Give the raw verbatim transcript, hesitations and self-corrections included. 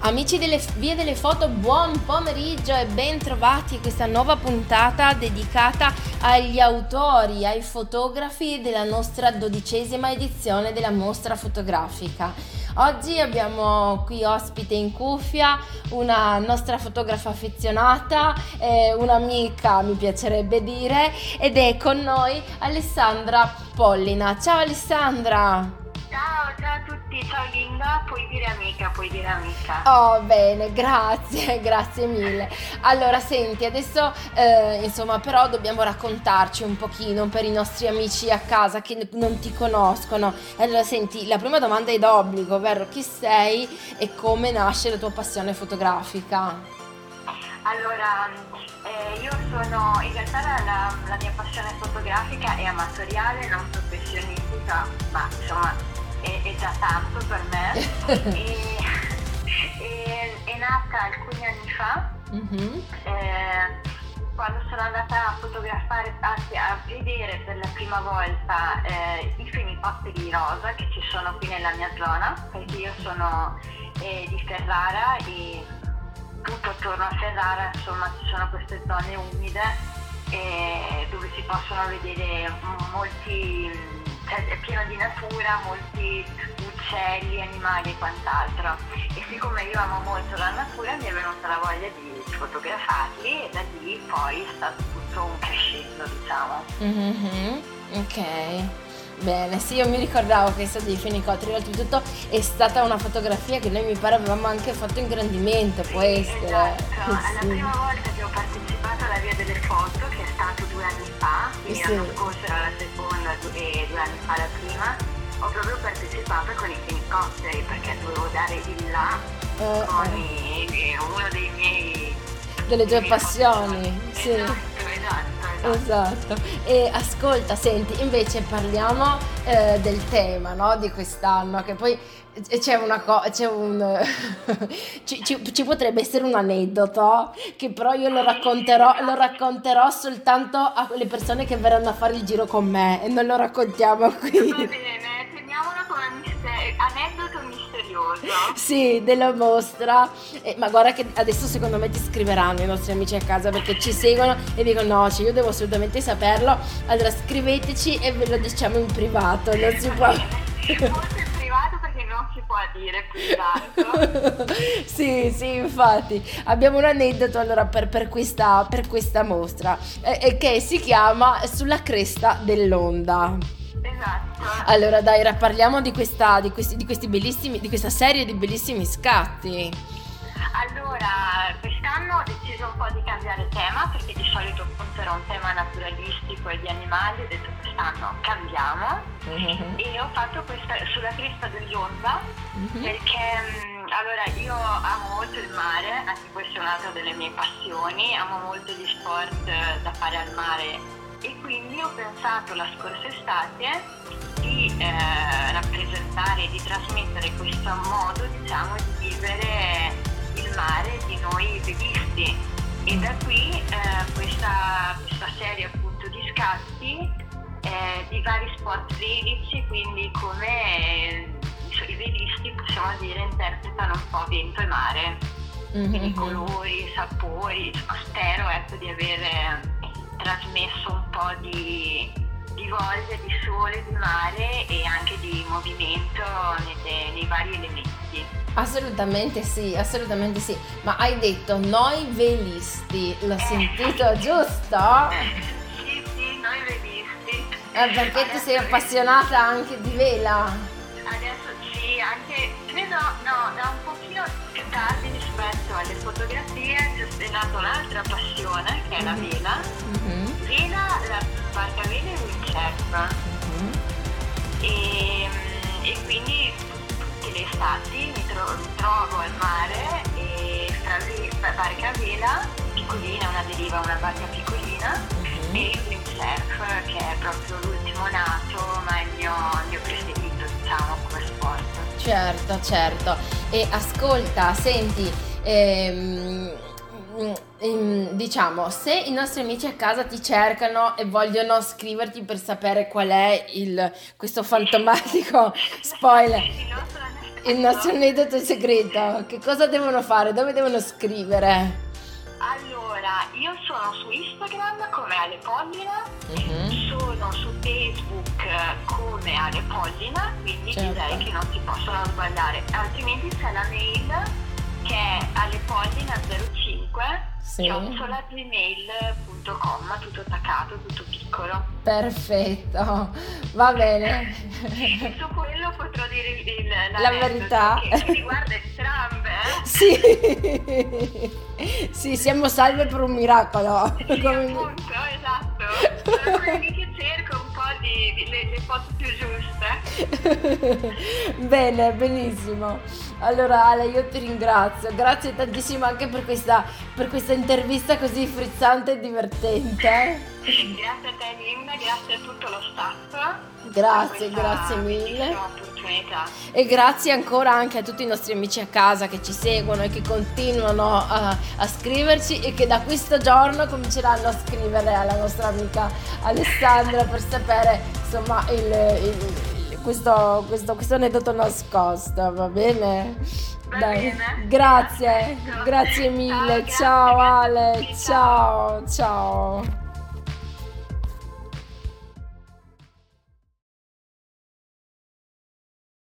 Amici delle Vie delle Foto, buon pomeriggio e ben trovati a questa nuova puntata dedicata agli autori, ai fotografi della nostra dodicesima edizione della mostra fotografica. Oggi abbiamo qui ospite in cuffia una nostra fotografa affezionata, eh, un'amica mi piacerebbe dire, ed è con noi Alessandra Pollina. Ciao Alessandra! Ciao, ciao a tutti, ciao Linda, puoi dire amica, puoi dire amica. Oh, bene, grazie, grazie mille. Allora, senti, adesso eh, insomma, però dobbiamo raccontarci un pochino per i nostri amici a casa che non ti conoscono. Allora, senti, la prima domanda è d'obbligo, ovvero chi sei e come nasce la tua passione fotografica? Allora, eh, io sono, in realtà la, la- la mia passione fotografica è amatoriale, non professionistica, ma insomma è, è già tanto per me. E, e- è nata alcuni anni fa, Mhm. eh, quando sono andata a fotografare, anzi a vedere per la prima volta eh, i fenicotteri rosa che ci sono qui nella mia zona, perché io sono eh, di Ferrara e tutto attorno a Ferrara, insomma, ci sono queste zone umide eh, dove si possono vedere molti, cioè è pieno di natura, molti uccelli, animali e quant'altro. E siccome io amo molto la natura mi è venuta la voglia di fotografarli e da lì poi è stato tutto un crescendo, diciamo. Mhm. Ok. Bene, sì, io mi ricordavo questo dei fenicotteri, oltretutto è stata una fotografia che noi mi pare avevamo anche fatto ingrandimento, può essere. Esatto, è la Sì. prima volta che ho partecipato alla Via delle Foto, che è stato due anni fa, quindi Sì. l'anno scorso era la seconda e due anni fa la prima, ho proprio partecipato con i fenicotteri perché dovevo dare il là Eh, con eh. i- uno dei miei... Delle tue dei miei passioni, passioni. sì. Esatto, esatto, esatto. Esatto. E ascolta, senti, invece parliamo eh, del tema, no, di quest'anno, che poi c'è una cosa, c'è un ci, ci- ci potrebbe essere un aneddoto che però io lo racconterò, lo racconterò soltanto a quelle persone che verranno a fare il giro con me e non lo raccontiamo Va qui. bene, teniamolo come mister- aneddoto misterioso. Sì, della mostra. Eh, ma guarda che adesso secondo me ti scriveranno i nostri amici a casa perché ci seguono e dicono no, cioè, io devo assolutamente saperlo. Allora scriveteci e ve lo diciamo in privato, non si può. Forse in privato perché non si può dire più tanto. Sì, sì, infatti abbiamo un aneddoto allora per, per questa, per questa mostra eh, eh, che si chiama Sulla cresta dell'onda. Esatto. Allora dai, ra- parliamo di questa, di questi, di questi bellissimi, di questa serie di bellissimi scatti. Allora, quest'anno ho deciso un po' di cambiare tema perché di solito appunto era un tema naturalistico e di animali, ho detto quest'anno cambiamo e ho fatto questa sulla cresta dell'onda perché mh, allora io amo molto il mare, anche questa è un'altra delle mie passioni, amo molto gli sport eh, da fare al mare e quindi ho pensato la scorsa estate di eh, rappresentare e di trasmettere questo modo, diciamo, di vivere il mare di noi vedisti e da qui eh, questa, questa serie appunto di scatti eh, di vari sport vedici, quindi come eh, i vedisti possiamo dire interpretano un po' vento e mare, quindi colori, sapori, spero ecco di aver trasmesso un po' di, di voglia di sole, di mare e anche di movimento nei, nei vari elementi. Assolutamente sì, assolutamente sì. Ma hai detto noi velisti, l'ho sentito giusto? Sì, sì, noi vedisti. Eh, perché tu sei appassionata anche di vela. Adesso sì, anche credo no, da un pochino più tardi rispetto alle fotografie è nata un'altra passione che è la vela. Mhm, Vela, la barca vela e windsurf. mhm. E, e quindi tutte le estati mi, tro- mi trovo al mare e fra vi- barca a vela piccolina, una deriva, una barca piccolina e il windsurf che è proprio l'ultimo nato ma è il mio, il mio preferito, diciamo, come sport. Certo, certo. E ascolta, senti, ehm, mm, ehm, diciamo, se i nostri amici a casa ti cercano e vogliono scriverti per sapere qual è il, questo fantomatico spoiler, Il nostro il nostro aneddoto segreto. Che cosa devono fare? Dove devono scrivere? Allora, io sono su Instagram come Ale Pollina, Mhm. sono su Facebook come Ale Pollina, quindi Certo. direi che non si possono sbagliare. Altrimenti c'è la mail che è alepollina zero cinque Sì. chiocciola gmail punto com, tutto attaccato, tutto piccolo. Perfetto, va bene. E su quello potrò dire il, il, La l'aneddoto verità. che ci riguarda entrambe, eh? Sì, sì, siamo salve per un miracolo. Sì, Come- appunto, esatto. Sono quelli che cerco un po' di, di- le, le foto più giuste. Bene, benissimo. Allora Ale, io ti ringrazio, grazie tantissimo anche per questa, per questa intervista così frizzante e divertente. Grazie a te Linda, grazie a tutto lo staff. Grazie, per questa grazie mille. bellissima opportunità. E grazie ancora anche a tutti i nostri amici a casa che ci seguono e che continuano a, a scriverci e che da questo giorno cominceranno a scrivere alla nostra amica Alessandra per sapere insomma il, il- il- questo, questo, questo aneddoto nascosto, va bene? Va Dai, bene. grazie, Perfetto. grazie mille, Ciao, ciao grazie, Ale, grazie a tutti, ciao. ciao, ciao.